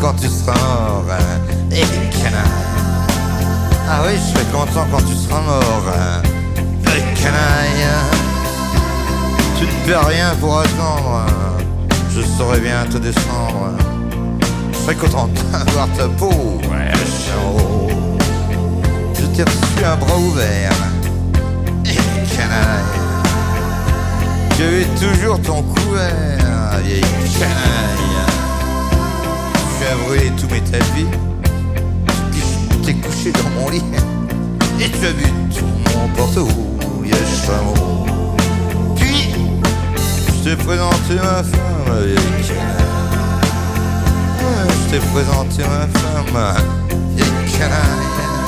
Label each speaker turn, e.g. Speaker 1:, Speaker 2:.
Speaker 1: quand tu seras mort, et canaille. Ah oui, je serai content quand tu seras mort, et canaille. Tu ne perds rien pour attendre, je saurais bien te descendre. Je serais content d'avoir ta peau, chaud. Je t'ai reçu un bras ouvert, et canaille. Je vais toujours ton couvert, vieille canaille. Tu as brûlé tous mes tapis, tu t'es couché dans mon lit, et tu as vu tout mon porte-rouille chameau. Puis, je t'ai présenté ma femme, vieille canaille. Je t'ai présenté ma femme, vieille canaille.